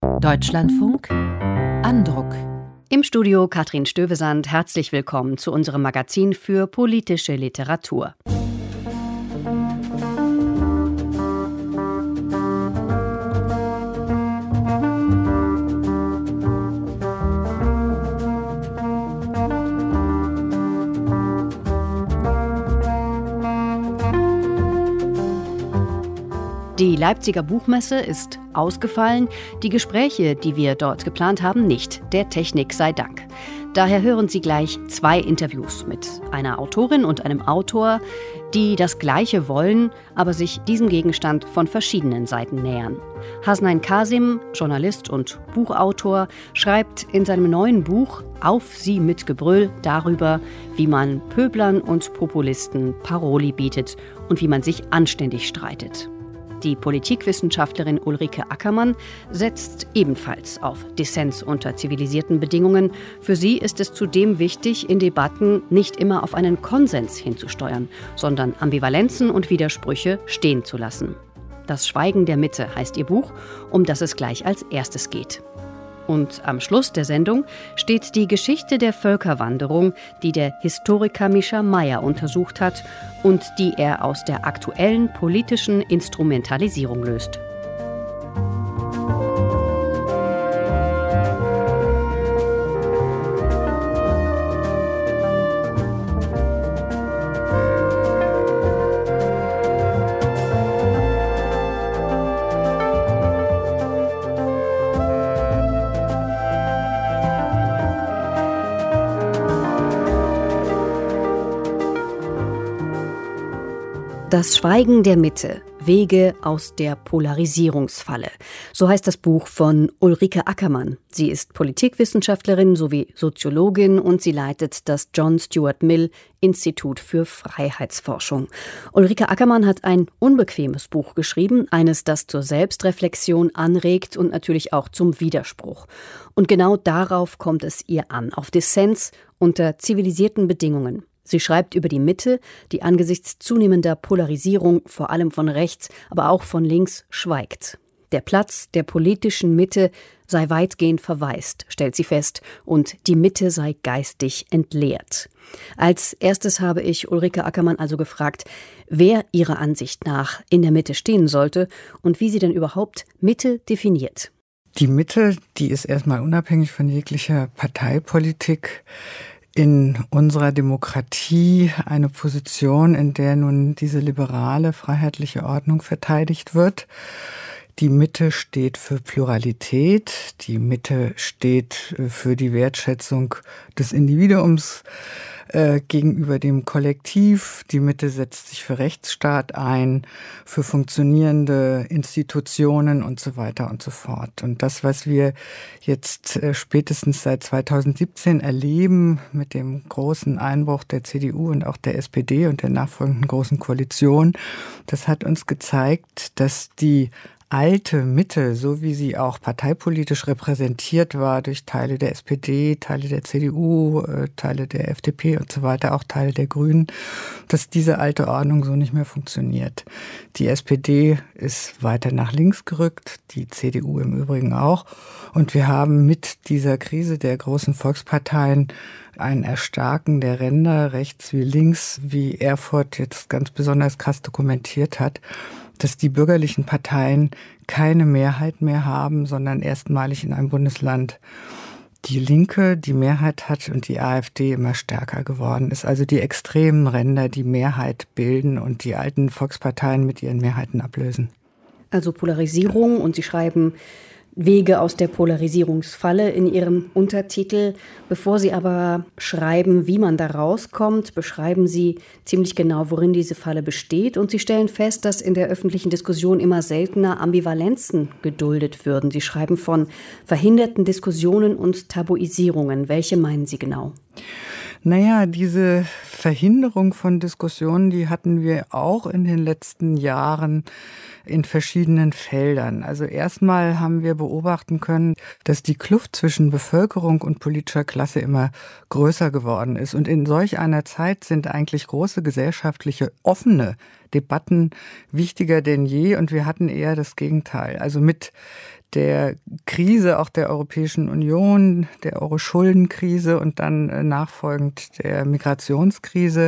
Deutschlandfunk Andruck. Im Studio Katrin Stövesand, herzlich willkommen zu unserem Magazin für politische Literatur. Die Leipziger Buchmesse ist ausgefallen, die Gespräche, die wir dort geplant haben, nicht. Der Technik sei Dank. Daher hören Sie gleich 2 Interviews mit einer Autorin und einem Autor, die das Gleiche wollen, aber sich diesem Gegenstand von verschiedenen Seiten nähern. Hasnain Kasim, Journalist und Buchautor, schreibt in seinem neuen Buch Auf sie mit Gebrüll darüber, wie man Pöblern und Populisten Paroli bietet und wie man sich anständig streitet. Die Politikwissenschaftlerin Ulrike Ackermann setzt ebenfalls auf Dissens unter zivilisierten Bedingungen. Für sie ist es zudem wichtig, in Debatten nicht immer auf einen Konsens hinzusteuern, sondern Ambivalenzen und Widersprüche stehen zu lassen. Das Schweigen der Mitte heißt ihr Buch, um das es gleich als erstes geht. Und am Schluss der Sendung steht die Geschichte der Völkerwanderung, die der Historiker Mischa Meyer untersucht hat und die er aus der aktuellen politischen Instrumentalisierung löst. Das Schweigen der Mitte. Wege aus der Polarisierungsfalle. So heißt das Buch von Ulrike Ackermann. Sie ist Politikwissenschaftlerin sowie Soziologin und sie leitet das John Stuart Mill Institut für Freiheitsforschung. Ulrike Ackermann hat ein unbequemes Buch geschrieben, eines, das zur Selbstreflexion anregt und natürlich auch zum Widerspruch. Und genau darauf kommt es ihr an, auf Dissens unter zivilisierten Bedingungen. Sie schreibt über die Mitte, die angesichts zunehmender Polarisierung, vor allem von rechts, aber auch von links, schweigt. Der Platz der politischen Mitte sei weitgehend verwaist, stellt sie fest, und die Mitte sei geistig entleert. Als erstes habe ich Ulrike Ackermann also gefragt, wer ihrer Ansicht nach in der Mitte stehen sollte und wie sie denn überhaupt Mitte definiert. Die Mitte, die ist erstmal unabhängig von jeglicher Parteipolitik, in unserer Demokratie eine Position, in der nun diese liberale, freiheitliche Ordnung verteidigt wird. Die Mitte steht für Pluralität, die Mitte steht für die Wertschätzung des Individuums gegenüber dem Kollektiv. Die Mitte setzt sich für Rechtsstaat ein, für funktionierende Institutionen und so weiter und so fort. Und das, was wir jetzt spätestens seit 2017 erleben mit dem großen Einbruch der CDU und auch der SPD und der nachfolgenden großen Koalition, das hat uns gezeigt, dass die alte Mitte, so wie sie auch parteipolitisch repräsentiert war durch Teile der SPD, Teile der CDU, Teile der FDP und so weiter, auch Teile der Grünen, dass diese alte Ordnung so nicht mehr funktioniert. Die SPD ist weiter nach links gerückt, die CDU im Übrigen auch. Und wir haben mit dieser Krise der großen Volksparteien ein Erstarken der Ränder, rechts wie links, wie Erfurt jetzt ganz besonders krass dokumentiert hat, dass die bürgerlichen Parteien keine Mehrheit mehr haben, sondern erstmalig in einem Bundesland die Linke die Mehrheit hat und die AfD immer stärker geworden ist. Also die extremen Ränder die Mehrheit bilden und die alten Volksparteien mit ihren Mehrheiten ablösen. Also Polarisierung, und Sie schreiben Wege aus der Polarisierungsfalle in Ihrem Untertitel. Bevor Sie aber schreiben, wie man da rauskommt, beschreiben Sie ziemlich genau, worin diese Falle besteht. Und Sie stellen fest, dass in der öffentlichen Diskussion immer seltener Ambivalenzen geduldet würden. Sie schreiben von verhinderten Diskussionen und Tabuisierungen. Welche meinen Sie genau? Naja, diese Verhinderung von Diskussionen, die hatten wir auch in den letzten Jahren in verschiedenen Feldern. Also erstmal haben wir beobachten können, dass die Kluft zwischen Bevölkerung und politischer Klasse immer größer geworden ist. Und in solch einer Zeit sind eigentlich große gesellschaftliche offene Debatten wichtiger denn je. Und wir hatten eher das Gegenteil. Also mit der Krise auch der Europäischen Union, der Euro-Schuldenkrise und dann nachfolgend der Migrationskrise,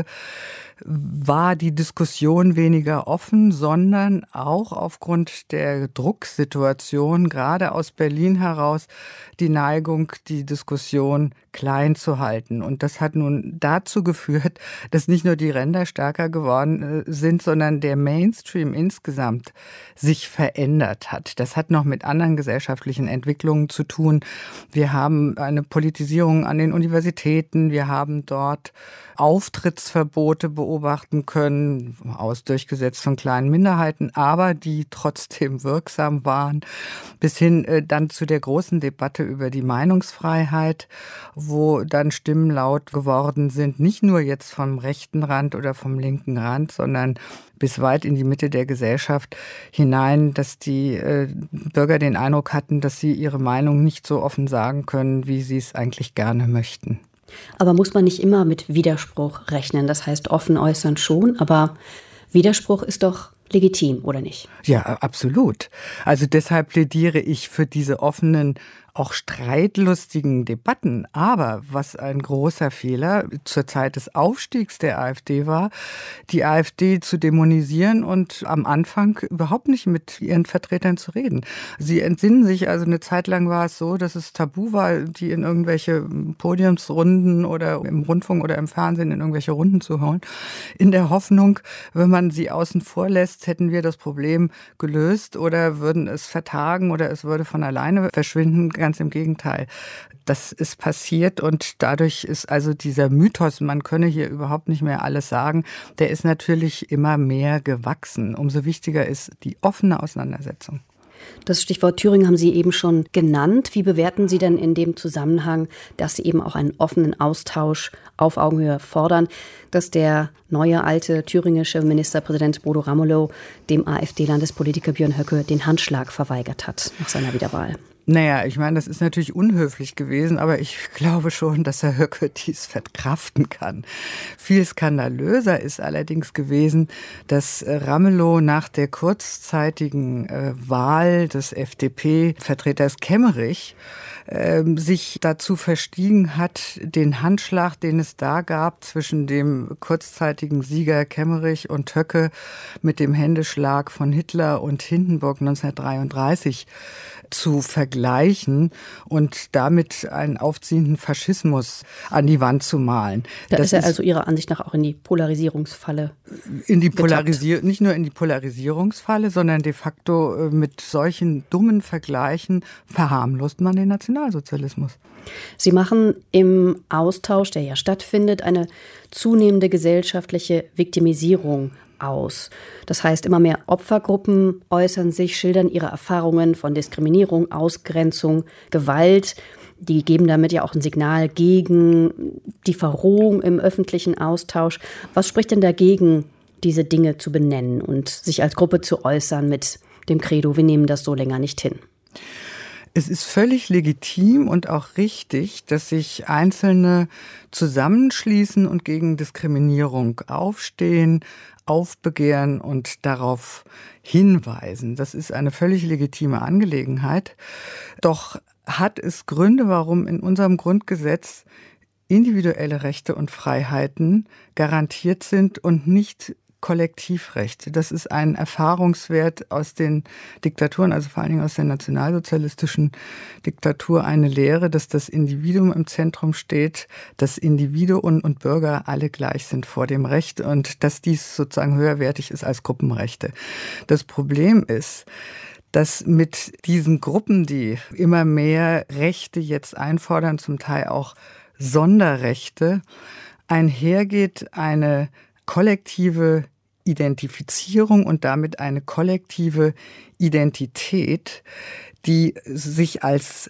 war die Diskussion weniger offen, sondern auch aufgrund der Drucksituation, gerade aus Berlin heraus, die Neigung, die Diskussion klein zu halten. Und das hat nun dazu geführt, dass nicht nur die Ränder stärker geworden sind, sondern der Mainstream insgesamt sich verändert hat. Das hat noch mit anderen gesellschaftlichen Entwicklungen zu tun. Wir haben eine Politisierung an den Universitäten, wir haben dort Auftrittsverbote beobachten können, durchgesetzt von kleinen Minderheiten, aber die trotzdem wirksam waren, bis hin dann zu der großen Debatte über die Meinungsfreiheit, wo dann Stimmen laut geworden sind, nicht nur jetzt vom rechten Rand oder vom linken Rand, sondern bis weit in die Mitte der Gesellschaft hinein, dass die Bürger den Eindruck hatten, dass sie ihre Meinung nicht so offen sagen können, wie sie es eigentlich gerne möchten. Aber muss man nicht immer mit Widerspruch rechnen? Das heißt, offen äußern schon, aber Widerspruch ist doch legitim, oder nicht? Ja, absolut. Also deshalb plädiere ich für diese offenen, auch streitlustigen Debatten. Aber was ein großer Fehler zur Zeit des Aufstiegs der AfD war, die AfD zu dämonisieren und am Anfang überhaupt nicht mit ihren Vertretern zu reden. Sie entsinnen sich, also eine Zeit lang war es so, dass es tabu war, die in irgendwelche Podiumsrunden oder im Rundfunk oder im Fernsehen in irgendwelche Runden zu holen. In der Hoffnung, wenn man sie außen vor lässt, hätten wir das Problem gelöst oder würden es vertagen oder es würde von alleine verschwinden. Ganz im Gegenteil. Das ist passiert und dadurch ist also dieser Mythos, man könne hier überhaupt nicht mehr alles sagen, der ist natürlich immer mehr gewachsen. Umso wichtiger ist die offene Auseinandersetzung. Das Stichwort Thüringen haben Sie eben schon genannt. Wie bewerten Sie denn in dem Zusammenhang, dass Sie eben auch einen offenen Austausch auf Augenhöhe fordern, dass der neue alte thüringische Ministerpräsident Bodo Ramelow dem AfD-Landespolitiker Björn Höcke den Handschlag verweigert hat nach seiner Wiederwahl? Naja, ich meine, das ist natürlich unhöflich gewesen, aber ich glaube schon, dass Herr Höcke dies verkraften kann. Viel skandalöser ist allerdings gewesen, dass Ramelow nach der kurzzeitigen Wahl des FDP-Vertreters Kemmerich sich dazu verstiegen hat, den Handschlag, den es da gab zwischen dem kurzzeitigen Sieger Kemmerich und Höcke mit dem Händeschlag von Hitler und Hindenburg 1933 zu vergleichen und damit einen aufziehenden Faschismus an die Wand zu malen. Da ist er also Ihrer Ansicht nach auch in die Polarisierungsfalle nicht nur in die Polarisierungsfalle, sondern de facto mit solchen dummen Vergleichen verharmlost man den Nationalsozialismus. Sie machen im Austausch, der ja stattfindet, eine zunehmende gesellschaftliche Viktimisierung aus. Das heißt, immer mehr Opfergruppen äußern sich, schildern ihre Erfahrungen von Diskriminierung, Ausgrenzung, Gewalt. Die geben damit ja auch ein Signal gegen die Verrohung im öffentlichen Austausch. Was spricht denn dagegen, diese Dinge zu benennen und sich als Gruppe zu äußern mit dem Credo, wir nehmen das so länger nicht hin? Es ist völlig legitim und auch richtig, dass sich Einzelne zusammenschließen und gegen Diskriminierung aufstehen, aufbegehren und darauf hinweisen. Das ist eine völlig legitime Angelegenheit. Doch hat es Gründe, warum in unserem Grundgesetz individuelle Rechte und Freiheiten garantiert sind und nicht Kollektivrecht. Das ist ein Erfahrungswert aus den Diktaturen, also vor allen Dingen aus der nationalsozialistischen Diktatur, eine Lehre, dass das Individuum im Zentrum steht, dass Individuen und Bürger alle gleich sind vor dem Recht und dass dies sozusagen höherwertig ist als Gruppenrechte. Das Problem ist, dass mit diesen Gruppen, die immer mehr Rechte jetzt einfordern, zum Teil auch Sonderrechte, einhergeht eine kollektive Identifizierung und damit eine kollektive Identität, die sich als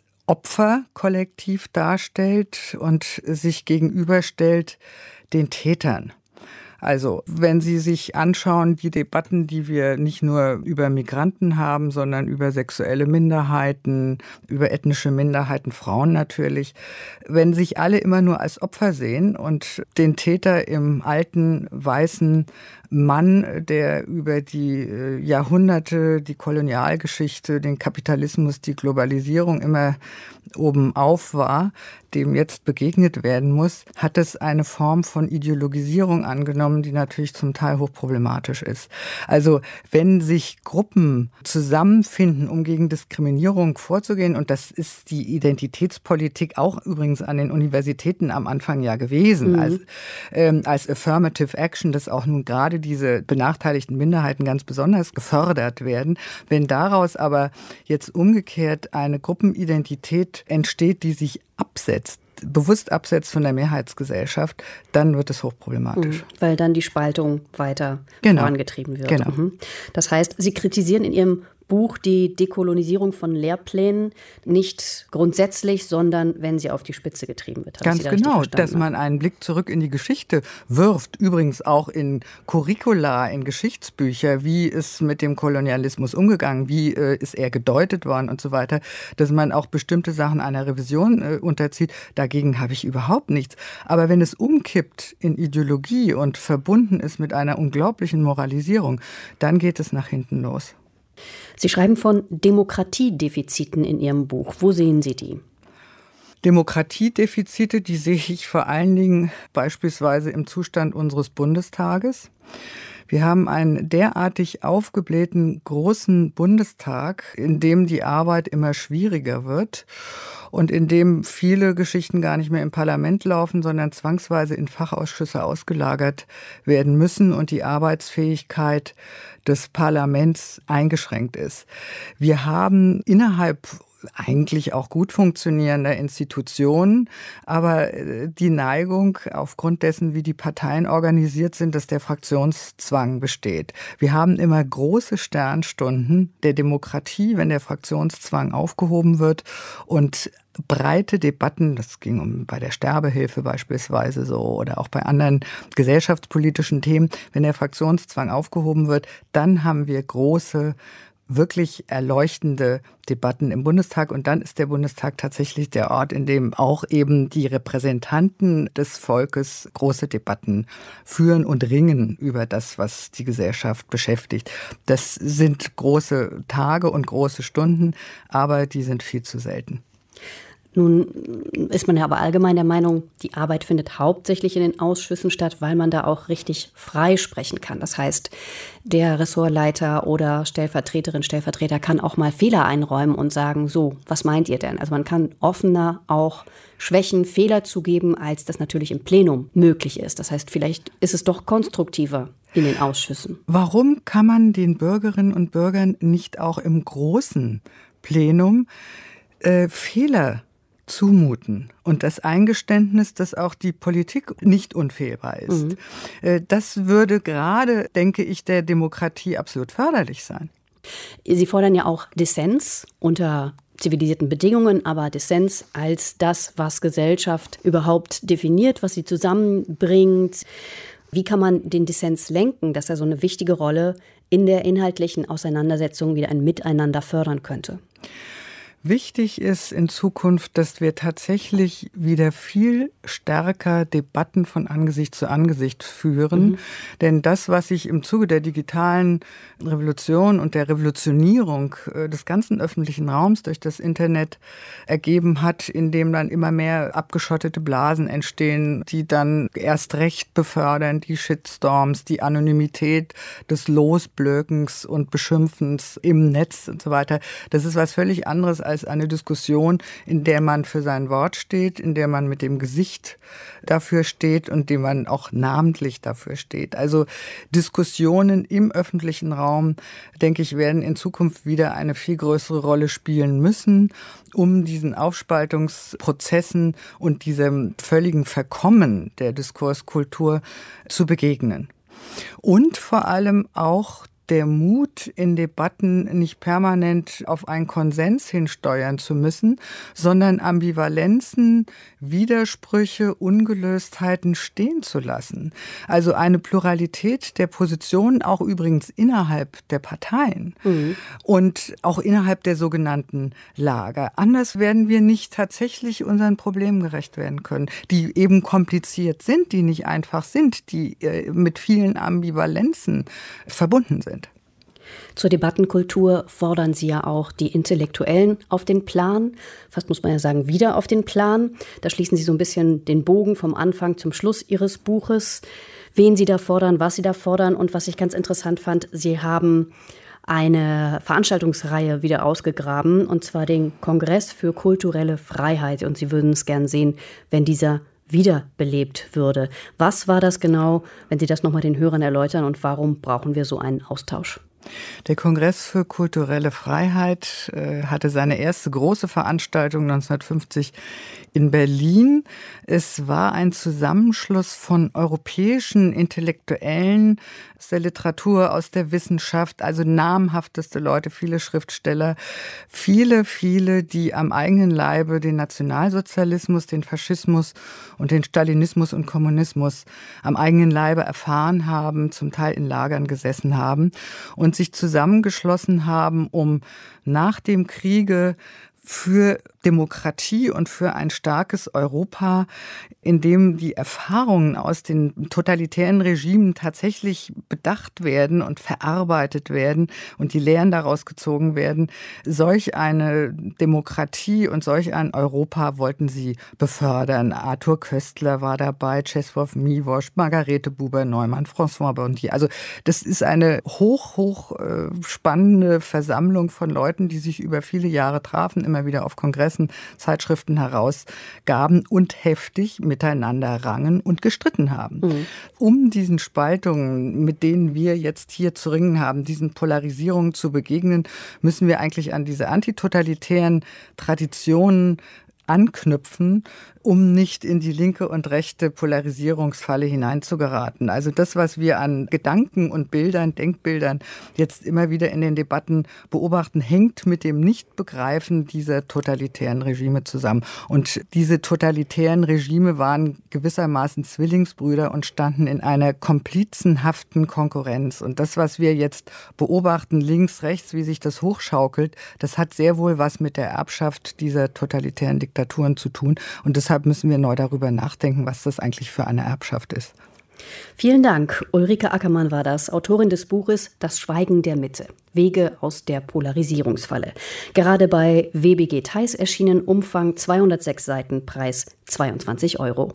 Opferkollektiv darstellt und sich gegenüberstellt den Tätern. Also, wenn Sie sich anschauen, die Debatten, die wir nicht nur über Migranten haben, sondern über sexuelle Minderheiten, über ethnische Minderheiten, Frauen natürlich, wenn sich alle immer nur als Opfer sehen und den Täter im alten, weißen Mann, der über die Jahrhunderte, die Kolonialgeschichte, den Kapitalismus, die Globalisierung immer oben auf war, dem jetzt begegnet werden muss, hat es eine Form von Ideologisierung angenommen, die natürlich zum Teil hochproblematisch ist. Also wenn sich Gruppen zusammenfinden, um gegen Diskriminierung vorzugehen, und das ist die Identitätspolitik auch übrigens an den Universitäten am Anfang ja gewesen, als Affirmative Action, dass auch nun gerade diese benachteiligten Minderheiten ganz besonders gefördert werden. Wenn daraus aber jetzt umgekehrt eine Gruppenidentität entsteht, die sich bewusst absetzt von der Mehrheitsgesellschaft, dann wird es hochproblematisch. Weil dann die Spaltung weiter vorangetrieben wird. Genau. Das heißt, Sie kritisieren in Ihrem Buch die Dekolonisierung von Lehrplänen nicht grundsätzlich, sondern wenn sie auf die Spitze getrieben wird. Ganz genau, dass man einen Blick zurück in die Geschichte wirft, übrigens auch in Curricula, in Geschichtsbücher, wie ist mit dem Kolonialismus umgegangen, wie ist er gedeutet worden und so weiter, dass man auch bestimmte Sachen einer Revision unterzieht, dagegen habe ich überhaupt nichts. Aber wenn es umkippt in Ideologie und verbunden ist mit einer unglaublichen Moralisierung, dann geht es nach hinten los. Sie schreiben von Demokratiedefiziten in Ihrem Buch. Wo sehen Sie die? Demokratiedefizite, die sehe ich vor allen Dingen beispielsweise im Zustand unseres Bundestages. Wir haben einen derartig aufgeblähten großen Bundestag, in dem die Arbeit immer schwieriger wird und in dem viele Geschichten gar nicht mehr im Parlament laufen, sondern zwangsweise in Fachausschüsse ausgelagert werden müssen und die Arbeitsfähigkeit des Parlaments eingeschränkt ist. Wir haben innerhalb eigentlich auch gut funktionierender Institutionen, aber die Neigung aufgrund dessen, wie die Parteien organisiert sind, dass der Fraktionszwang besteht. Wir haben immer große Sternstunden der Demokratie, wenn der Fraktionszwang aufgehoben wird und breite Debatten, das ging bei der Sterbehilfe beispielsweise so oder auch bei anderen gesellschaftspolitischen Themen, wenn der Fraktionszwang aufgehoben wird, dann haben wir große, wirklich erleuchtende Debatten im Bundestag. Und dann ist der Bundestag tatsächlich der Ort, in dem auch eben die Repräsentanten des Volkes große Debatten führen und ringen über das, was die Gesellschaft beschäftigt. Das sind große Tage und große Stunden, aber die sind viel zu selten. Nun ist man ja aber allgemein der Meinung, die Arbeit findet hauptsächlich in den Ausschüssen statt, weil man da auch richtig frei sprechen kann. Das heißt, der Ressortleiter oder Stellvertreterin, Stellvertreter kann auch mal Fehler einräumen und sagen, so, was meint ihr denn? Also man kann offener auch Schwächen, Fehler zugeben, als das natürlich im Plenum möglich ist. Das heißt, vielleicht ist es doch konstruktiver in den Ausschüssen. Warum kann man den Bürgerinnen und Bürgern nicht auch im großen Plenum Fehler zumuten und das Eingeständnis, dass auch die Politik nicht unfehlbar ist? Das würde gerade, denke ich, der Demokratie absolut förderlich sein. Sie fordern ja auch Dissens unter zivilisierten Bedingungen, aber Dissens als das, was Gesellschaft überhaupt definiert, was sie zusammenbringt. Wie kann man den Dissens lenken, dass er so eine wichtige Rolle in der inhaltlichen Auseinandersetzung wieder ein Miteinander fördern könnte? Wichtig ist in Zukunft, dass wir tatsächlich wieder viel stärker Debatten von Angesicht zu Angesicht führen. Denn das, was sich im Zuge der digitalen Revolution und der Revolutionierung des ganzen öffentlichen Raums durch das Internet ergeben hat, in dem dann immer mehr abgeschottete Blasen entstehen, die dann erst recht befördern, die Shitstorms, die Anonymität des Losblökens und Beschimpfens im Netz und so weiter. Das ist was völlig anderes als eine Diskussion, in der man für sein Wort steht, in der man mit dem Gesicht dafür steht und dem man auch namentlich dafür steht. Also Diskussionen im öffentlichen Raum, denke ich, werden in Zukunft wieder eine viel größere Rolle spielen müssen, um diesen Aufspaltungsprozessen und diesem völligen Verkommen der Diskurskultur zu begegnen. Und vor allem auch der Mut, in Debatten nicht permanent auf einen Konsens hinsteuern zu müssen, sondern Ambivalenzen, Widersprüche, Ungelöstheiten stehen zu lassen. Also eine Pluralität der Positionen, auch übrigens innerhalb der Parteien und auch innerhalb der sogenannten Lager. Anders werden wir nicht tatsächlich unseren Problemen gerecht werden können, die eben kompliziert sind, die nicht einfach sind, die mit vielen Ambivalenzen verbunden sind. Zur Debattenkultur fordern Sie ja auch die Intellektuellen auf den Plan, fast muss man ja sagen, wieder auf den Plan. Da schließen Sie so ein bisschen den Bogen vom Anfang zum Schluss Ihres Buches. Wen Sie da fordern, was Sie da fordern und was ich ganz interessant fand, Sie haben eine Veranstaltungsreihe wieder ausgegraben, und zwar den Kongress für kulturelle Freiheit. Und Sie würden es gern sehen, wenn dieser wiederbelebt würde. Was war das genau, wenn Sie das nochmal den Hörern erläutern, und warum brauchen wir so einen Austausch? Der Kongress für kulturelle Freiheit hatte seine erste große Veranstaltung 1950 in Berlin. Es war ein Zusammenschluss von europäischen Intellektuellen aus der Literatur, aus der Wissenschaft, also namhafteste Leute, viele Schriftsteller, viele, die am eigenen Leibe den Nationalsozialismus, den Faschismus und den Stalinismus und Kommunismus am eigenen Leibe erfahren haben, zum Teil in Lagern gesessen haben und sich zusammengeschlossen haben, um nach dem Kriege für Demokratie und für ein starkes Europa, in dem die Erfahrungen aus den totalitären Regimen tatsächlich bedacht werden und verarbeitet werden und die Lehren daraus gezogen werden. Solch eine Demokratie und solch ein Europa wollten sie befördern. Arthur Köstler war dabei, Czesław Miłosz, Margarete Buber-Neumann, François Bondier. Also das ist eine hoch spannende Versammlung von Leuten, die sich über viele Jahre trafen, immer wieder auf Kongressen, Zeitschriften herausgaben und heftig miteinander rangen und gestritten haben. Um diesen Spaltungen, mit denen wir jetzt hier zu ringen haben, diesen Polarisierungen zu begegnen, müssen wir eigentlich an diese antitotalitären Traditionen anknüpfen, um nicht in die linke und rechte Polarisierungsfalle hineinzugeraten. Also das, was wir an Gedanken und Bildern, Denkbildern jetzt immer wieder in den Debatten beobachten, hängt mit dem Nichtbegreifen dieser totalitären Regime zusammen. Und diese totalitären Regime waren gewissermaßen Zwillingsbrüder und standen in einer komplizenhaften Konkurrenz. Und das, was wir jetzt beobachten, links, rechts, wie sich das hochschaukelt, das hat sehr wohl was mit der Erbschaft dieser totalitären Diktaturen zu tun. Und deshalb müssen wir neu darüber nachdenken, was das eigentlich für eine Erbschaft ist. Vielen Dank. Ulrike Ackermann war das, Autorin des Buches Das Schweigen der Mitte. Wege aus der Polarisierungsfalle. Gerade bei WBG Theis erschienen, Umfang 206 Seiten, Preis 22 €.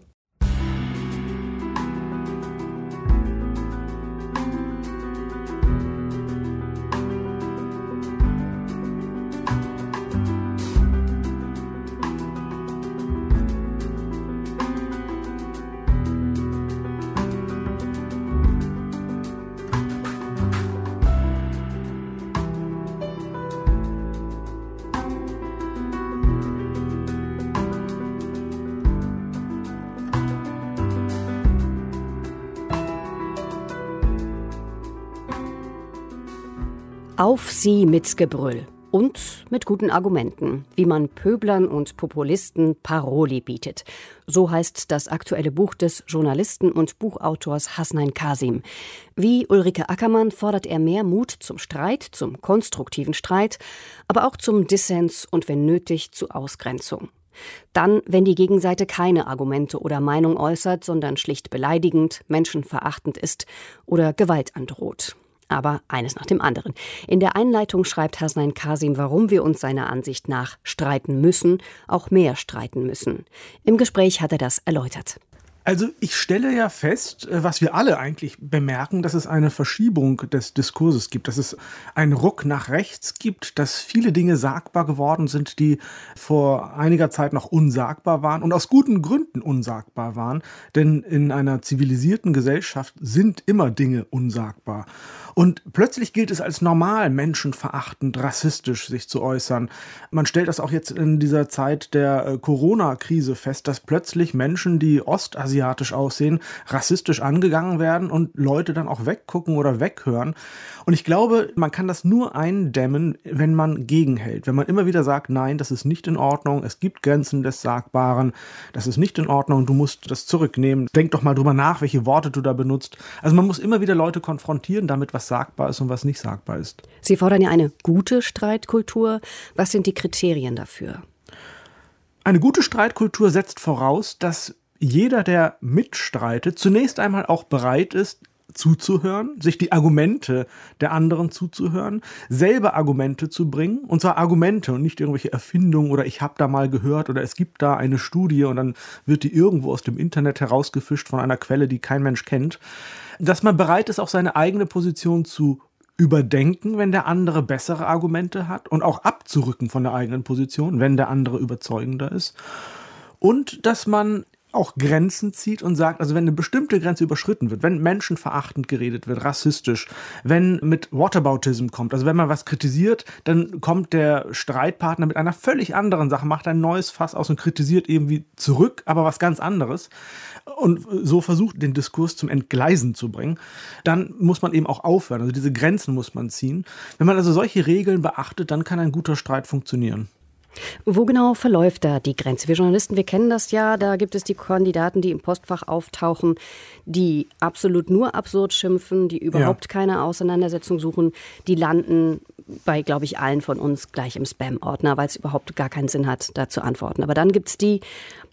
Auf sie mit Gebrüll und mit guten Argumenten, wie man Pöblern und Populisten Paroli bietet. So heißt das aktuelle Buch des Journalisten und Buchautors Hasnain Kasim. Wie Ulrike Ackermann fordert er mehr Mut zum Streit, zum konstruktiven Streit, aber auch zum Dissens und wenn nötig zu Ausgrenzung. Dann, wenn die Gegenseite keine Argumente oder Meinung äußert, sondern schlicht beleidigend, menschenverachtend ist oder Gewalt androht. Aber eines nach dem anderen. In der Einleitung schreibt Hasnain Kasim, warum wir uns seiner Ansicht nach streiten müssen, auch mehr streiten müssen. Im Gespräch hat er das erläutert. Also ich stelle ja fest, was wir alle eigentlich bemerken, dass es eine Verschiebung des Diskurses gibt, dass es einen Ruck nach rechts gibt, dass viele Dinge sagbar geworden sind, die vor einiger Zeit noch unsagbar waren und aus guten Gründen unsagbar waren. Denn in einer zivilisierten Gesellschaft sind immer Dinge unsagbar. Und plötzlich gilt es als normal, menschenverachtend, rassistisch sich zu äußern. Man stellt das auch jetzt in dieser Zeit der Corona-Krise fest, dass plötzlich Menschen, die ostasiatisch aussehen, rassistisch angegangen werden und Leute dann auch weggucken oder weghören. Und ich glaube, man kann das nur eindämmen, wenn man gegenhält. Wenn man immer wieder sagt, nein, das ist nicht in Ordnung, es gibt Grenzen des Sagbaren, das ist nicht in Ordnung, du musst das zurücknehmen. Denk doch mal drüber nach, welche Worte du da benutzt. Also man muss immer wieder Leute konfrontieren damit, was sagbar ist und was nicht sagbar ist. Sie fordern ja eine gute Streitkultur. Was sind die Kriterien dafür? Eine gute Streitkultur setzt voraus, dass jeder, der mitstreitet, zunächst einmal auch bereit ist, zuzuhören, sich die Argumente der anderen zuzuhören, selber Argumente zu bringen, und zwar Argumente und nicht irgendwelche Erfindungen oder ich habe da mal gehört oder es gibt da eine Studie und dann wird die irgendwo aus dem Internet herausgefischt von einer Quelle, die kein Mensch kennt. Dass man bereit ist, auch seine eigene Position zu überdenken, wenn der andere bessere Argumente hat und auch abzurücken von der eigenen Position, wenn der andere überzeugender ist. Und dass man auch Grenzen zieht und sagt, also wenn eine bestimmte Grenze überschritten wird, wenn menschenverachtend geredet wird, rassistisch, wenn mit Whataboutism kommt, also wenn man was kritisiert, dann kommt der Streitpartner mit einer völlig anderen Sache, macht ein neues Fass aus und kritisiert irgendwie zurück, aber was ganz anderes und so versucht, den Diskurs zum Entgleisen zu bringen, dann muss man eben auch aufhören, also diese Grenzen muss man ziehen. Wenn man also solche Regeln beachtet, dann kann ein guter Streit funktionieren. Wo genau verläuft da die Grenze? Wir Journalisten, wir kennen das ja, da gibt es die Kandidaten, die im Postfach auftauchen, die absolut nur absurd schimpfen, die überhaupt keine Auseinandersetzung suchen, die landen bei, glaube ich, allen von uns gleich im Spam-Ordner, weil es überhaupt gar keinen Sinn hat, da zu antworten. Aber dann gibt es die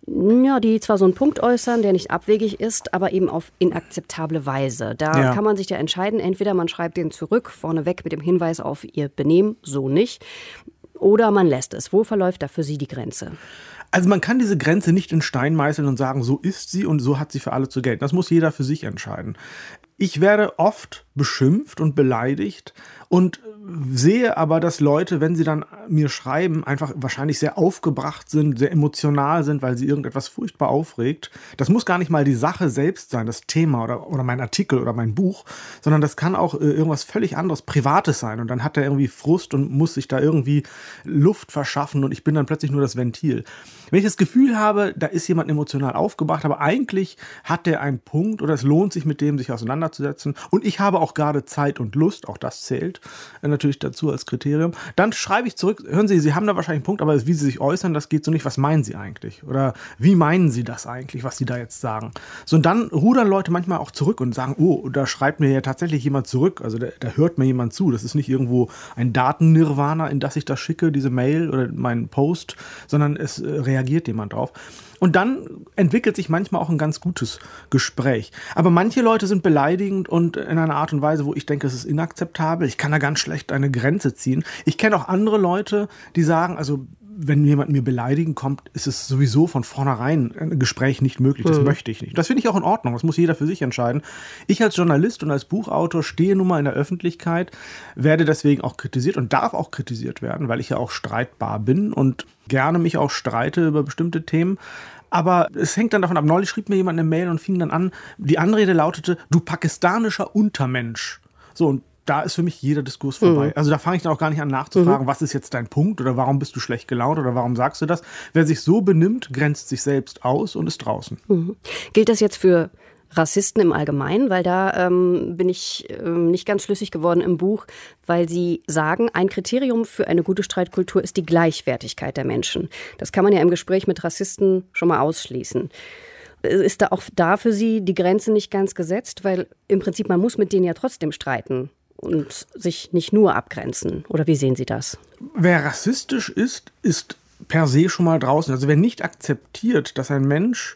zwar so einen Punkt äußern, der nicht abwegig ist, aber eben auf inakzeptable Weise. Da kann man sich ja entscheiden, entweder man schreibt den zurück, vorneweg mit dem Hinweis auf ihr Benehmen, so nicht, oder man lässt es. Wo verläuft da für Sie die Grenze? Also man kann diese Grenze nicht in Stein meißeln und sagen, so ist sie und so hat sie für alle zu gelten. Das muss jeder für sich entscheiden. Ich werde oft beschimpft und beleidigt und sehe aber, dass Leute, wenn sie dann mir schreiben, einfach wahrscheinlich sehr aufgebracht sind, sehr emotional sind, weil sie irgendetwas furchtbar aufregt. Das muss gar nicht mal die Sache selbst sein, das Thema oder mein Artikel oder mein Buch, sondern das kann auch irgendwas völlig anderes, Privates sein. Und dann hat er irgendwie Frust und muss sich da irgendwie Luft verschaffen und ich bin dann plötzlich nur das Ventil. Wenn ich das Gefühl habe, da ist jemand emotional aufgebracht, aber eigentlich hat der einen Punkt oder es lohnt sich, mit dem sich auseinanderzusetzen und ich habe auch gerade Zeit und Lust, auch das zählt natürlich dazu als Kriterium, dann schreibe ich zurück, hören Sie, Sie haben da wahrscheinlich einen Punkt, aber wie Sie sich äußern, das geht so nicht, was meinen Sie eigentlich? Oder wie meinen Sie das eigentlich, was Sie da jetzt sagen? So, und dann rudern Leute manchmal auch zurück und sagen, oh, da schreibt mir ja tatsächlich jemand zurück, also da hört mir jemand zu, das ist nicht irgendwo ein Datennirvana, in das ich das schicke, diese Mail oder meinen Post, sondern es reagiert jemand drauf. Und dann entwickelt sich manchmal auch ein ganz gutes Gespräch. Aber manche Leute sind beleidigend und in einer Art und Weise, wo ich denke, es ist inakzeptabel. Ich kann da ganz schlecht eine Grenze ziehen. Ich kenne auch andere Leute, die sagen, also wenn jemand mir beleidigen kommt, ist es sowieso von vornherein ein Gespräch nicht möglich. Das möchte ich nicht. Das finde ich auch in Ordnung. Das muss jeder für sich entscheiden. Ich als Journalist und als Buchautor stehe nun mal in der Öffentlichkeit, werde deswegen auch kritisiert und darf auch kritisiert werden, weil ich ja auch streitbar bin und gerne mich auch streite über bestimmte Themen. Aber es hängt dann davon ab. Neulich schrieb mir jemand eine Mail und fing dann an, die Anrede lautete, du pakistanischer Untermensch. So, und da ist für mich jeder Diskurs vorbei. Also da fange ich dann auch gar nicht an nachzufragen, was ist jetzt dein Punkt oder warum bist du schlecht gelaunt oder warum sagst du das? Wer sich so benimmt, grenzt sich selbst aus und ist draußen. Gilt das jetzt für Rassisten im Allgemeinen? Weil da bin ich nicht ganz schlüssig geworden im Buch, weil Sie sagen, ein Kriterium für eine gute Streitkultur ist die Gleichwertigkeit der Menschen. Das kann man ja im Gespräch mit Rassisten schon mal ausschließen. Ist da auch da für Sie die Grenze nicht ganz gesetzt? Weil im Prinzip man muss mit denen ja trotzdem streiten und sich nicht nur abgrenzen. Oder wie sehen Sie das? Wer rassistisch ist, ist per se schon mal draußen. Also wer nicht akzeptiert, dass ein Mensch,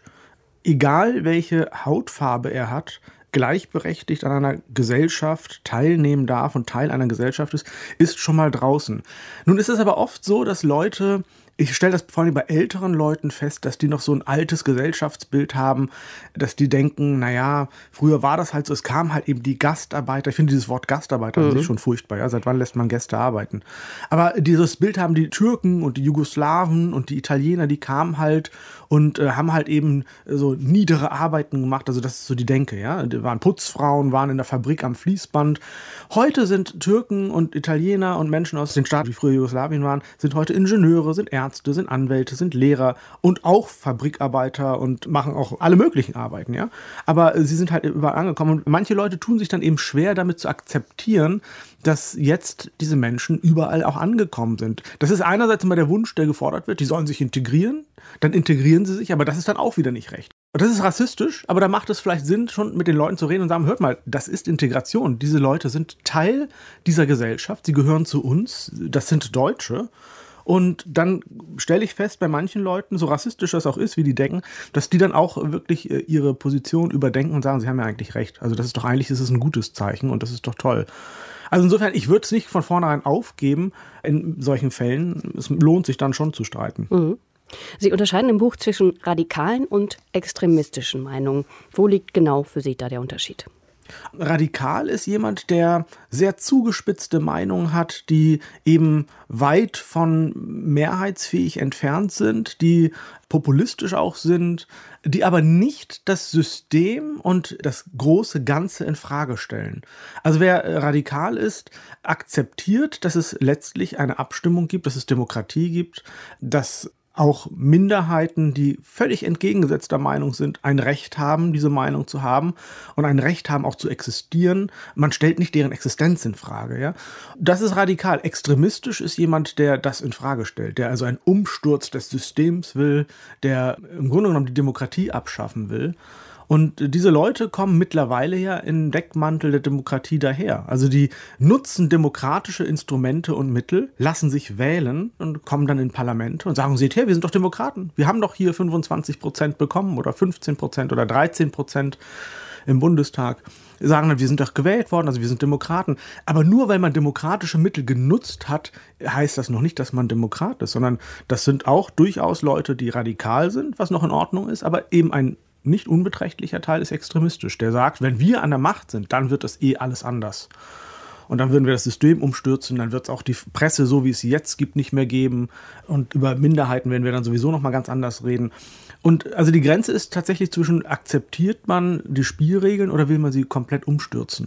egal welche Hautfarbe er hat, gleichberechtigt an einer Gesellschaft teilnehmen darf und Teil einer Gesellschaft ist schon mal draußen. Nun ist es aber oft so, dass Leute Ich stelle das vor allem bei älteren Leuten fest, dass die noch so ein altes Gesellschaftsbild haben, dass die denken, naja, früher war das halt so, es kamen halt eben die Gastarbeiter. Ich finde dieses Wort Gastarbeiter an sich schon furchtbar. Ja? Seit wann lässt man Gäste arbeiten? Aber dieses Bild haben die Türken und die Jugoslawen und die Italiener, die kamen halt und haben halt eben so niedere Arbeiten gemacht. Also das ist so die Denke. Ja? Die waren Putzfrauen, waren in der Fabrik am Fließband. Heute sind Türken und Italiener und Menschen aus den Staaten, die früher Jugoslawien waren, sind heute Ingenieure, sind Ärzte, sind Anwälte, sind Lehrer und auch Fabrikarbeiter und machen auch alle möglichen Arbeiten, ja. Aber sie sind halt überall angekommen und manche Leute tun sich dann eben schwer damit zu akzeptieren, dass jetzt diese Menschen überall auch angekommen sind. Das ist einerseits immer der Wunsch, der gefordert wird, die sollen sich integrieren, dann integrieren sie sich, aber das ist dann auch wieder nicht recht. Und das ist rassistisch, aber da macht es vielleicht Sinn, schon mit den Leuten zu reden und sagen, hört mal, das ist Integration. Diese Leute sind Teil dieser Gesellschaft, sie gehören zu uns, das sind Deutsche. Und dann stelle ich fest, bei manchen Leuten, so rassistisch das auch ist, wie die denken, dass die dann auch wirklich ihre Position überdenken und sagen, sie haben ja eigentlich recht. Also das ist doch eigentlich, das ist ein gutes Zeichen und das ist doch toll. Also insofern, ich würde es nicht von vornherein aufgeben in solchen Fällen. Es lohnt sich dann schon zu streiten. Mhm. Sie unterscheiden im Buch zwischen radikalen und extremistischen Meinungen. Wo liegt genau für Sie da der Unterschied? Radikal ist jemand, der sehr zugespitzte Meinungen hat, die eben weit von mehrheitsfähig entfernt sind, die populistisch auch sind, die aber nicht das System und das große Ganze in Frage stellen. Also wer radikal ist, akzeptiert, dass es letztlich eine Abstimmung gibt, dass es Demokratie gibt, dass auch Minderheiten, die völlig entgegengesetzter Meinung sind, ein Recht haben, diese Meinung zu haben und ein Recht haben, auch zu existieren. Man stellt nicht deren Existenz in Frage. Ja? Das ist radikal. Extremistisch ist jemand, der das in Frage stellt, der also einen Umsturz des Systems will, der im Grunde genommen die Demokratie abschaffen will. Und diese Leute kommen mittlerweile ja in Deckmantel der Demokratie daher. Also die nutzen demokratische Instrumente und Mittel, lassen sich wählen und kommen dann in Parlamente und sagen, seht her, wir sind doch Demokraten. Wir haben doch hier 25% bekommen oder 15% oder 13% im Bundestag. Sagen dann, wir sind doch gewählt worden, also wir sind Demokraten. Aber nur weil man demokratische Mittel genutzt hat, heißt das noch nicht, dass man Demokrat ist, sondern das sind auch durchaus Leute, die radikal sind, was noch in Ordnung ist, aber eben ein nicht unbeträchtlicher Teil ist extremistisch. Der sagt, wenn wir an der Macht sind, dann wird das alles anders. Und dann würden wir das System umstürzen, dann wird es auch die Presse, so wie es sie jetzt gibt, nicht mehr geben. Und über Minderheiten werden wir dann sowieso noch mal ganz anders reden. Und also die Grenze ist tatsächlich zwischen, akzeptiert man die Spielregeln oder will man sie komplett umstürzen?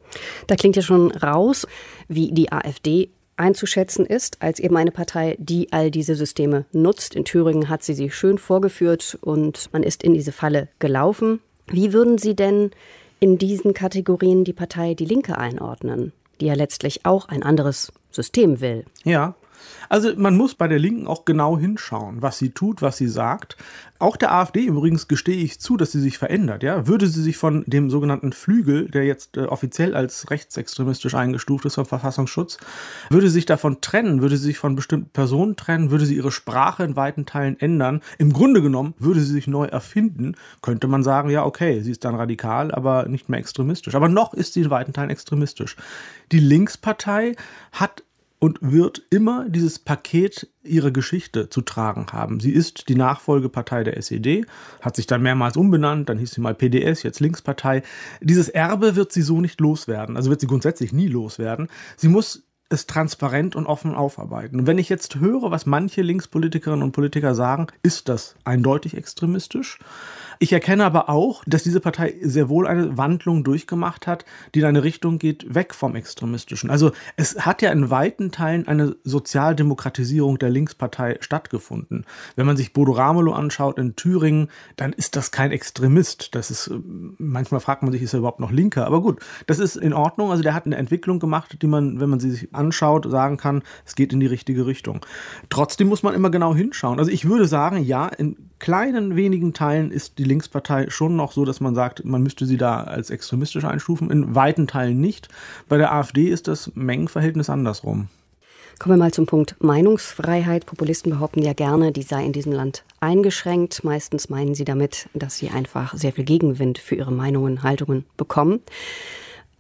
Da klingt ja schon raus, wie die AfD einzuschätzen ist, als eben eine Partei, die all diese Systeme nutzt. In Thüringen hat sie schön vorgeführt und man ist in diese Falle gelaufen. Wie würden Sie denn in diesen Kategorien die Partei Die Linke einordnen, die ja letztlich auch ein anderes System will? Ja, also man muss bei der Linken auch genau hinschauen, was sie tut, was sie sagt. Auch der AfD übrigens gestehe ich zu, dass sie sich verändert. Ja? Würde sie sich von dem sogenannten Flügel, der jetzt offiziell als rechtsextremistisch eingestuft ist vom Verfassungsschutz, würde sie sich davon trennen, würde sie sich von bestimmten Personen trennen, würde sie ihre Sprache in weiten Teilen ändern. Im Grunde genommen würde sie sich neu erfinden, könnte man sagen, ja okay, sie ist dann radikal, aber nicht mehr extremistisch. Aber noch ist sie in weiten Teilen extremistisch. Die Linkspartei hat und wird immer dieses Paket ihrer Geschichte zu tragen haben. Sie ist die Nachfolgepartei der SED, hat sich dann mehrmals umbenannt, dann hieß sie mal PDS, jetzt Linkspartei. Dieses Erbe wird sie so nicht loswerden, also wird sie grundsätzlich nie loswerden. Sie muss es transparent und offen aufarbeiten. Und wenn ich jetzt höre, was manche Linkspolitikerinnen und Politiker sagen, ist das eindeutig extremistisch. Ich erkenne aber auch, dass diese Partei sehr wohl eine Wandlung durchgemacht hat, die in eine Richtung geht, weg vom Extremistischen. Also es hat ja in weiten Teilen eine Sozialdemokratisierung der Linkspartei stattgefunden. Wenn man sich Bodo Ramelow anschaut in Thüringen, dann ist das kein Extremist. Das ist, manchmal fragt man sich, ist er überhaupt noch Linker? Aber gut, das ist in Ordnung. Also der hat eine Entwicklung gemacht, die man, wenn man sie sich anschaut, sagen kann, es geht in die richtige Richtung. Trotzdem muss man immer genau hinschauen. Also ich würde sagen, ja, in kleinen, wenigen Teilen ist die Linkspartei schon noch so, dass man sagt, man müsste sie da als extremistisch einstufen, in weiten Teilen nicht. Bei der AfD ist das Mengenverhältnis andersrum. Kommen wir mal zum Punkt Meinungsfreiheit. Populisten behaupten ja gerne, die sei in diesem Land eingeschränkt. Meistens meinen sie damit, dass sie einfach sehr viel Gegenwind für ihre Meinungen, Haltungen bekommen.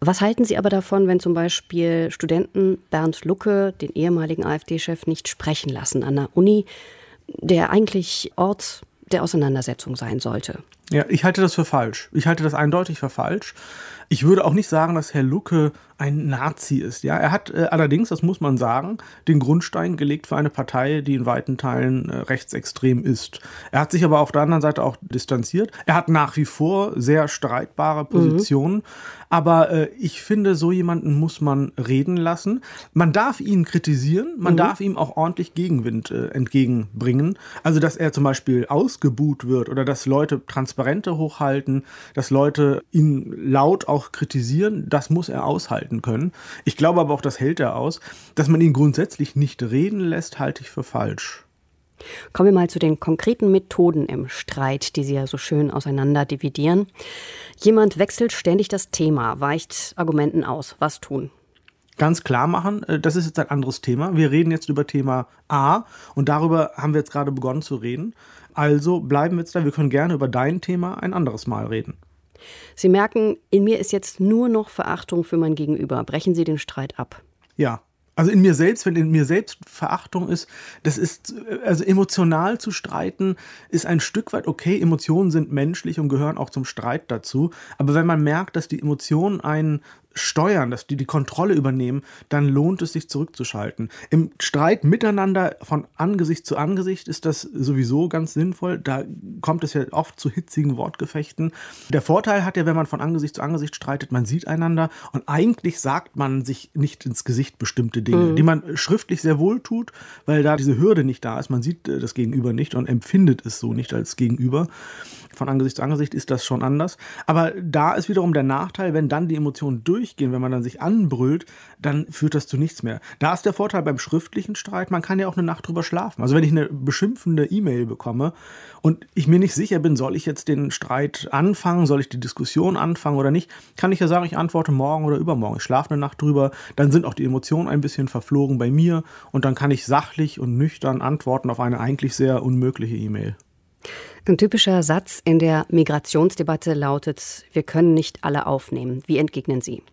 Was halten Sie aber davon, wenn zum Beispiel Studenten Bernd Lucke, den ehemaligen AfD-Chef, nicht sprechen lassen an der Uni, der eigentlich Ort der Auseinandersetzung sein sollte? Ja, ich halte das für falsch. Ich halte das eindeutig für falsch. Ich würde auch nicht sagen, dass Herr Lucke ein Nazi ist. Ja, er hat allerdings, das muss man sagen, den Grundstein gelegt für eine Partei, die in weiten Teilen rechtsextrem ist. Er hat sich aber auf der anderen Seite auch distanziert. Er hat nach wie vor sehr streitbare Positionen. Aber ich finde, so jemanden muss man reden lassen. Man darf ihn kritisieren, man darf ihm auch ordentlich Gegenwind entgegenbringen. Also, dass er zum Beispiel ausgebuht wird oder dass Leute Transparente hochhalten, dass Leute ihn laut auch kritisieren, das muss er aushalten können. Ich glaube aber auch, das hält er aus. Dass man ihn grundsätzlich nicht reden lässt, halte ich für falsch. Kommen wir mal zu den konkreten Methoden im Streit, die Sie ja so schön auseinander dividieren. Jemand wechselt ständig das Thema, weicht Argumenten aus. Was tun? Ganz klar machen, das ist jetzt ein anderes Thema. Wir reden jetzt über Thema A und darüber haben wir jetzt gerade begonnen zu reden. Also bleiben wir jetzt da, wir können gerne über dein Thema ein anderes Mal reden. Sie merken, in mir ist jetzt nur noch Verachtung für mein Gegenüber. Brechen Sie den Streit ab. Ja. Also in mir selbst, wenn in mir selbst Verachtung ist, das ist, also emotional zu streiten, ist ein Stück weit okay. Emotionen sind menschlich und gehören auch zum Streit dazu. Aber wenn man merkt, dass die Emotionen einen steuern, dass die Kontrolle übernehmen, dann lohnt es sich zurückzuschalten. Im Streit miteinander von Angesicht zu Angesicht ist das sowieso ganz sinnvoll. Da kommt es ja oft zu hitzigen Wortgefechten. Der Vorteil hat ja, wenn man von Angesicht zu Angesicht streitet, man sieht einander und eigentlich sagt man sich nicht ins Gesicht bestimmte Dinge, die man schriftlich sehr wohl tut, weil da diese Hürde nicht da ist. Man sieht das Gegenüber nicht und empfindet es so nicht als Gegenüber. Von Angesicht zu Angesicht ist das schon anders. Aber da ist wiederum der Nachteil, wenn dann die Emotionen durchgehen, wenn man dann sich anbrüllt, dann führt das zu nichts mehr. Da ist der Vorteil beim schriftlichen Streit, man kann ja auch eine Nacht drüber schlafen. Also wenn ich eine beschimpfende E-Mail bekomme und ich mir nicht sicher bin, soll ich jetzt den Streit anfangen, soll ich die Diskussion anfangen oder nicht, kann ich ja sagen, ich antworte morgen oder übermorgen. Ich schlafe eine Nacht drüber, dann sind auch die Emotionen ein bisschen verflogen bei mir und dann kann ich sachlich und nüchtern antworten auf eine eigentlich sehr unmögliche E-Mail. Ein typischer Satz in der Migrationsdebatte lautet, wir können nicht alle aufnehmen. Wie entgegnen Sie?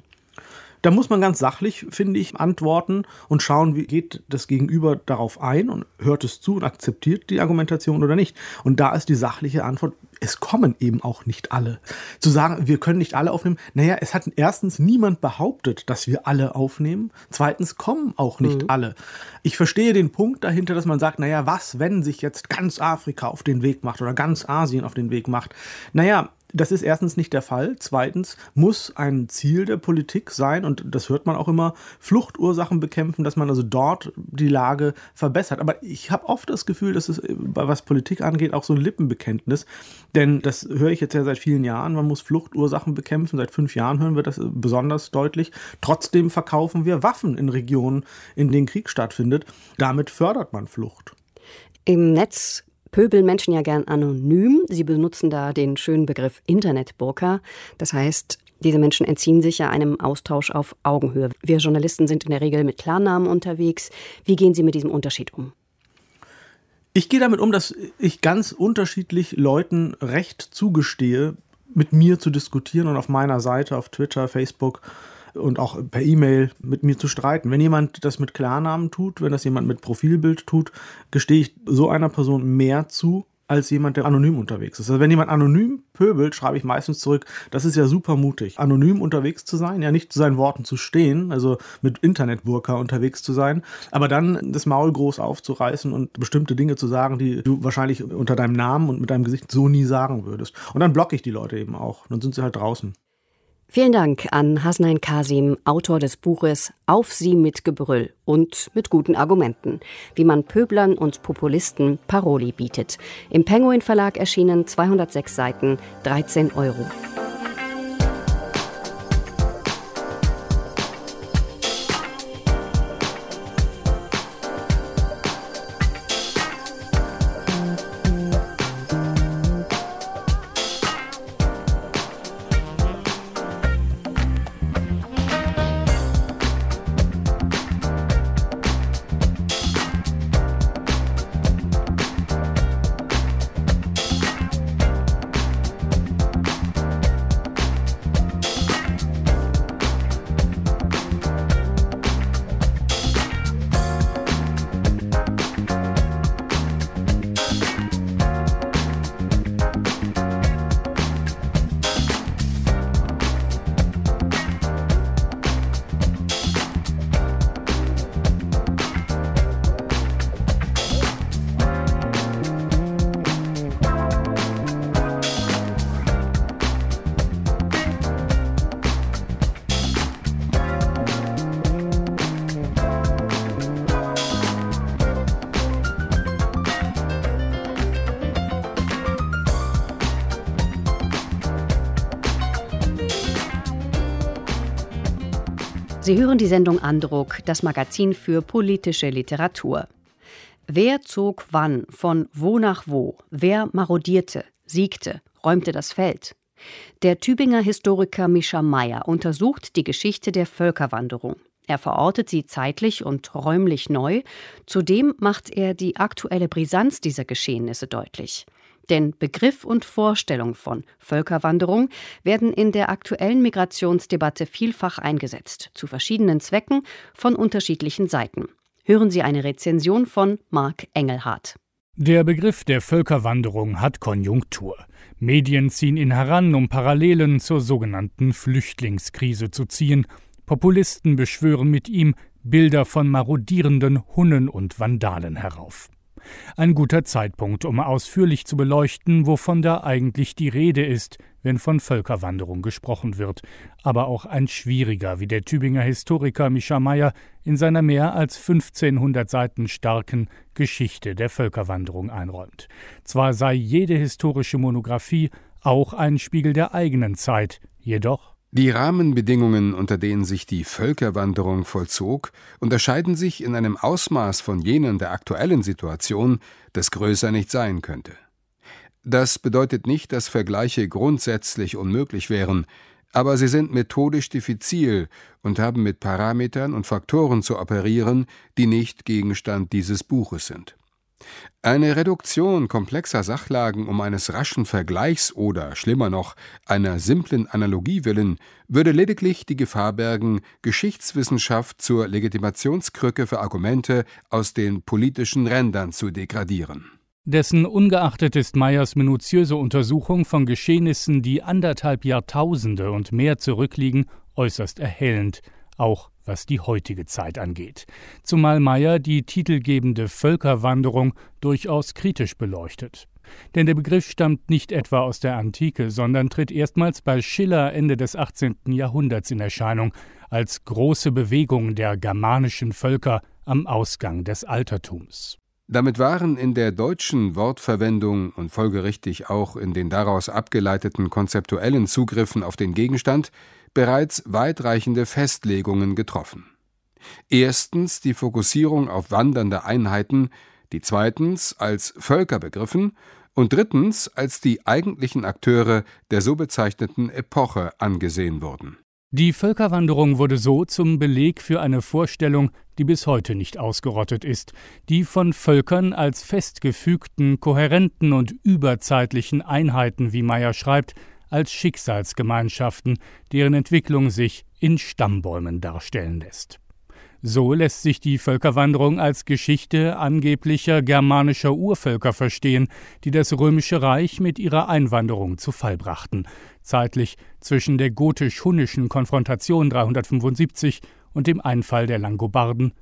Da muss man ganz sachlich, finde ich, antworten und schauen, wie geht das Gegenüber darauf ein und hört es zu und akzeptiert die Argumentation oder nicht. Und da ist die sachliche Antwort, es kommen eben auch nicht alle. Zu sagen, wir können nicht alle aufnehmen, naja, es hat erstens niemand behauptet, dass wir alle aufnehmen. Zweitens kommen auch nicht alle. Ich verstehe den Punkt dahinter, dass man sagt, naja, was, wenn sich jetzt ganz Afrika auf den Weg macht oder ganz Asien auf den Weg macht? Naja, das ist erstens nicht der Fall. Zweitens muss ein Ziel der Politik sein, und das hört man auch immer, Fluchtursachen bekämpfen, dass man also dort die Lage verbessert. Aber ich habe oft das Gefühl, dass es, was Politik angeht, auch so ein Lippenbekenntnis. Denn das höre ich jetzt ja seit vielen Jahren, man muss Fluchtursachen bekämpfen. Seit 5 Jahren hören wir das besonders deutlich. Trotzdem verkaufen wir Waffen in Regionen, in denen Krieg stattfindet. Damit fördert man Flucht. Im Netz pöbeln Menschen ja gern anonym. Sie benutzen da den schönen Begriff Internetburka. Das heißt, diese Menschen entziehen sich ja einem Austausch auf Augenhöhe. Wir Journalisten sind in der Regel mit Klarnamen unterwegs. Wie gehen Sie mit diesem Unterschied um? Ich gehe damit um, dass ich ganz unterschiedlich Leuten Recht zugestehe, mit mir zu diskutieren und auf meiner Seite, auf Twitter, Facebook und auch per E-Mail mit mir zu streiten. Wenn jemand das mit Klarnamen tut, wenn das jemand mit Profilbild tut, gestehe ich so einer Person mehr zu, als jemand, der anonym unterwegs ist. Also wenn jemand anonym pöbelt, schreibe ich meistens zurück, das ist ja super mutig. Anonym unterwegs zu sein, ja nicht zu seinen Worten zu stehen, also mit Internetburka unterwegs zu sein, aber dann das Maul groß aufzureißen und bestimmte Dinge zu sagen, die du wahrscheinlich unter deinem Namen und mit deinem Gesicht so nie sagen würdest. Und dann blocke ich die Leute eben auch. Dann sind sie halt draußen. Vielen Dank an Hasnain Kasim, Autor des Buches Auf Sie mit Gebrüll und mit guten Argumenten, wie man Pöblern und Populisten Paroli bietet. Im Penguin Verlag erschienen, 206 Seiten, 13 €. Sie hören die Sendung Andruck, das Magazin für politische Literatur. Wer zog wann, von wo nach wo? Wer marodierte, siegte, räumte das Feld? Der Tübinger Historiker Mischa Meyer untersucht die Geschichte der Völkerwanderung. Er verortet sie zeitlich und räumlich neu. Zudem macht er die aktuelle Brisanz dieser Geschehnisse deutlich. Denn Begriff und Vorstellung von Völkerwanderung werden in der aktuellen Migrationsdebatte vielfach eingesetzt, zu verschiedenen Zwecken von unterschiedlichen Seiten. Hören Sie eine Rezension von Marc Engelhardt. Der Begriff der Völkerwanderung hat Konjunktur. Medien ziehen ihn heran, um Parallelen zur sogenannten Flüchtlingskrise zu ziehen. Populisten beschwören mit ihm Bilder von marodierenden Hunnen und Vandalen herauf. Ein guter Zeitpunkt, um ausführlich zu beleuchten, wovon da eigentlich die Rede ist, wenn von Völkerwanderung gesprochen wird, aber auch ein schwieriger, wie der Tübinger Historiker Mischa Meyer in seiner mehr als 1500 Seiten starken Geschichte der Völkerwanderung einräumt. Zwar sei jede historische Monographie auch ein Spiegel der eigenen Zeit, jedoch die Rahmenbedingungen, unter denen sich die Völkerwanderung vollzog, unterscheiden sich in einem Ausmaß von jenen der aktuellen Situation, das größer nicht sein könnte. Das bedeutet nicht, dass Vergleiche grundsätzlich unmöglich wären, aber sie sind methodisch diffizil und haben mit Parametern und Faktoren zu operieren, die nicht Gegenstand dieses Buches sind. Eine Reduktion komplexer Sachlagen um eines raschen Vergleichs oder, schlimmer noch, einer simplen Analogie willen, würde lediglich die Gefahr bergen, Geschichtswissenschaft zur Legitimationskrücke für Argumente aus den politischen Rändern zu degradieren. Dessen ungeachtet ist Meyers minutiöse Untersuchung von Geschehnissen, die 1,5 Jahrtausende und mehr zurückliegen, äußerst erhellend, auch was die heutige Zeit angeht. Zumal Meyer die titelgebende Völkerwanderung durchaus kritisch beleuchtet. Denn der Begriff stammt nicht etwa aus der Antike, sondern tritt erstmals bei Schiller Ende des 18. Jahrhunderts in Erscheinung als große Bewegung der germanischen Völker am Ausgang des Altertums. Damit waren in der deutschen Wortverwendung und folgerichtig auch in den daraus abgeleiteten konzeptuellen Zugriffen auf den Gegenstand bereits weitreichende Festlegungen getroffen. Erstens die Fokussierung auf wandernde Einheiten, die zweitens als Völker begriffen und drittens als die eigentlichen Akteure der so bezeichneten Epoche angesehen wurden. Die Völkerwanderung wurde so zum Beleg für eine Vorstellung, die bis heute nicht ausgerottet ist, die von Völkern als festgefügten, kohärenten und überzeitlichen Einheiten, wie Meyer schreibt, als Schicksalsgemeinschaften, deren Entwicklung sich in Stammbäumen darstellen lässt. So lässt sich die Völkerwanderung als Geschichte angeblicher germanischer Urvölker verstehen, die das Römische Reich mit ihrer Einwanderung zu Fall brachten, zeitlich zwischen der gotisch-hunnischen Konfrontation 375 und dem Einfall der Langobarden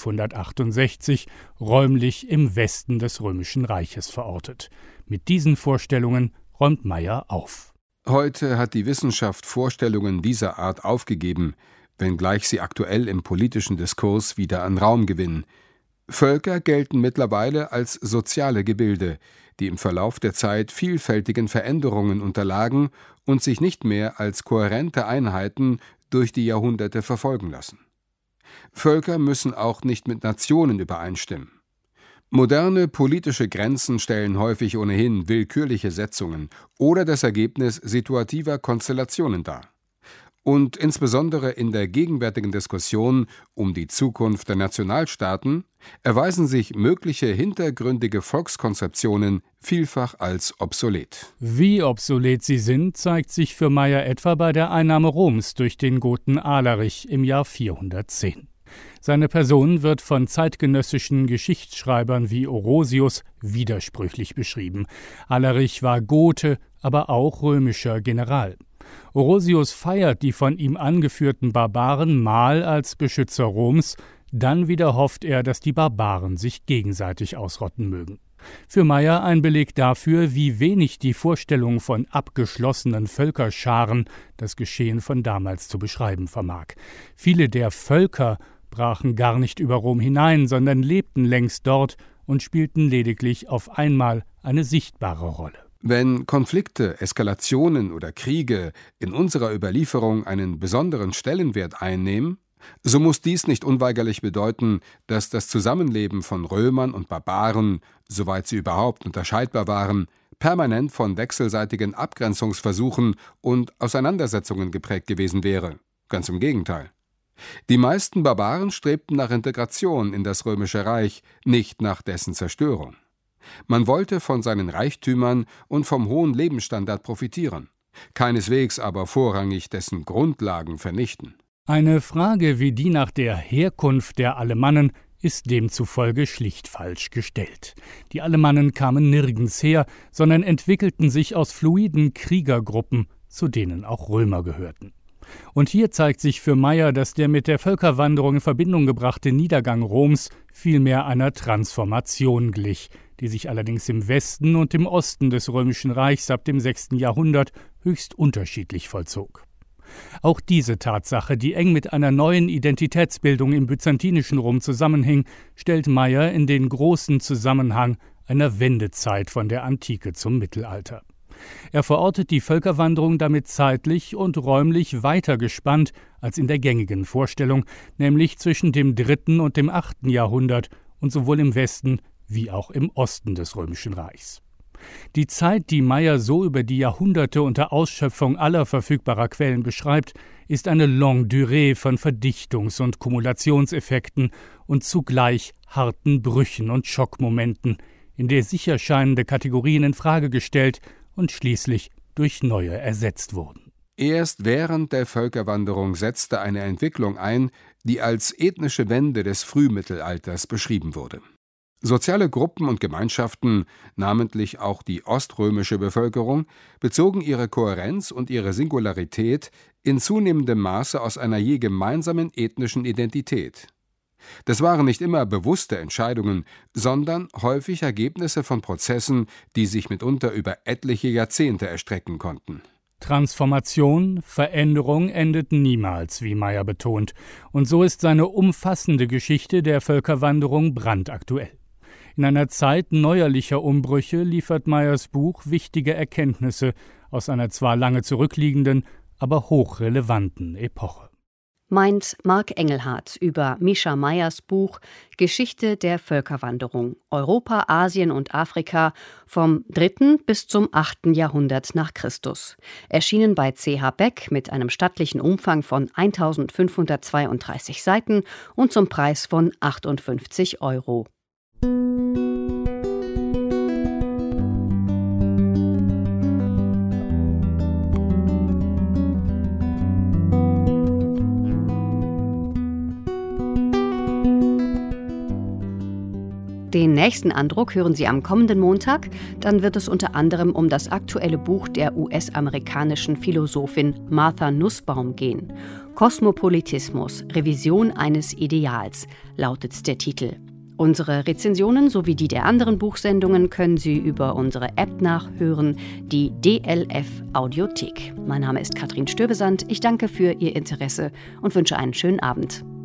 568, räumlich im Westen des Römischen Reiches verortet. Mit diesen Vorstellungen räumt Meyer auf. Heute hat die Wissenschaft Vorstellungen dieser Art aufgegeben, wenngleich sie aktuell im politischen Diskurs wieder an Raum gewinnen. Völker gelten mittlerweile als soziale Gebilde, die im Verlauf der Zeit vielfältigen Veränderungen unterlagen und sich nicht mehr als kohärente Einheiten durch die Jahrhunderte verfolgen lassen. Völker müssen auch nicht mit Nationen übereinstimmen. Moderne politische Grenzen stellen häufig ohnehin willkürliche Setzungen oder das Ergebnis situativer Konstellationen dar. Und insbesondere in der gegenwärtigen Diskussion um die Zukunft der Nationalstaaten erweisen sich mögliche hintergründige Volkskonzeptionen vielfach als obsolet. Wie obsolet sie sind, zeigt sich für Meyer etwa bei der Einnahme Roms durch den Goten Alarich im Jahr 410. Seine Person wird von zeitgenössischen Geschichtsschreibern wie Orosius widersprüchlich beschrieben. Alarich war Gote, aber auch römischer General. Orosius feiert die von ihm angeführten Barbaren mal als Beschützer Roms, dann wieder hofft er, dass die Barbaren sich gegenseitig ausrotten mögen. Für Meyer ein Beleg dafür, wie wenig die Vorstellung von abgeschlossenen Völkerscharen das Geschehen von damals zu beschreiben vermag. Viele der Völker brachen gar nicht über Rom hinein, sondern lebten längst dort und spielten lediglich auf einmal eine sichtbare Rolle. Wenn Konflikte, Eskalationen oder Kriege in unserer Überlieferung einen besonderen Stellenwert einnehmen, So muss dies nicht unweigerlich bedeuten, dass das Zusammenleben von Römern und Barbaren, soweit sie überhaupt unterscheidbar waren, permanent von wechselseitigen Abgrenzungsversuchen und Auseinandersetzungen geprägt gewesen wäre. Ganz im Gegenteil. Die meisten Barbaren strebten nach Integration in das Römische Reich, nicht nach dessen Zerstörung. Man wollte von seinen Reichtümern und vom hohen Lebensstandard profitieren, keineswegs aber vorrangig dessen Grundlagen vernichten. Eine Frage wie die nach der Herkunft der Alemannen ist demzufolge schlicht falsch gestellt. Die Alemannen kamen nirgends her, sondern entwickelten sich aus fluiden Kriegergruppen, zu denen auch Römer gehörten. Und hier zeigt sich für Meyer, dass der mit der Völkerwanderung in Verbindung gebrachte Niedergang Roms vielmehr einer Transformation glich, die sich allerdings im Westen und im Osten des Römischen Reichs ab dem 6. Jahrhundert höchst unterschiedlich vollzog. Auch diese Tatsache, die eng mit einer neuen Identitätsbildung im byzantinischen Rom zusammenhing, stellt Meyer in den großen Zusammenhang einer Wendezeit von der Antike zum Mittelalter. Er verortet die Völkerwanderung damit zeitlich und räumlich weiter gespannt als in der gängigen Vorstellung, nämlich zwischen dem 3. und dem 8. Jahrhundert und sowohl im Westen wie auch im Osten des Römischen Reichs. Die Zeit, die Meyer so über die Jahrhunderte unter Ausschöpfung aller verfügbarer Quellen beschreibt, ist eine Longue Durée von Verdichtungs- und Kumulationseffekten und zugleich harten Brüchen und Schockmomenten, in der sicher scheinende Kategorien in Frage gestellt und schließlich durch neue ersetzt wurden. Erst während der Völkerwanderung setzte eine Entwicklung ein, die als ethnische Wende des Frühmittelalters beschrieben wurde. Soziale Gruppen und Gemeinschaften, namentlich auch die oströmische Bevölkerung, bezogen ihre Kohärenz und ihre Singularität in zunehmendem Maße aus einer je gemeinsamen ethnischen Identität. Das waren nicht immer bewusste Entscheidungen, sondern häufig Ergebnisse von Prozessen, die sich mitunter über etliche Jahrzehnte erstrecken konnten. Transformation, Veränderung endeten niemals, wie Meyer betont, und so ist seine umfassende Geschichte der Völkerwanderung brandaktuell. In einer Zeit neuerlicher Umbrüche liefert Meyers Buch wichtige Erkenntnisse aus einer zwar lange zurückliegenden, aber hochrelevanten Epoche. Meint Marc Engelhardt über Mischa Meyers Buch Geschichte der Völkerwanderung Europa, Asien und Afrika vom 3. bis zum 8. Jahrhundert nach Christus. Erschienen bei C.H. Beck mit einem stattlichen Umfang von 1532 Seiten und zum Preis von 58 €. Den nächsten Andruck hören Sie am kommenden Montag. Dann wird es unter anderem um das aktuelle Buch der US-amerikanischen Philosophin Martha Nussbaum gehen. Kosmopolitismus, Revision eines Ideals, lautet der Titel. Unsere Rezensionen sowie die der anderen Buchsendungen können Sie über unsere App nachhören, die DLF Audiothek. Mein Name ist Katrin Stövesand. Ich danke für Ihr Interesse und wünsche einen schönen Abend.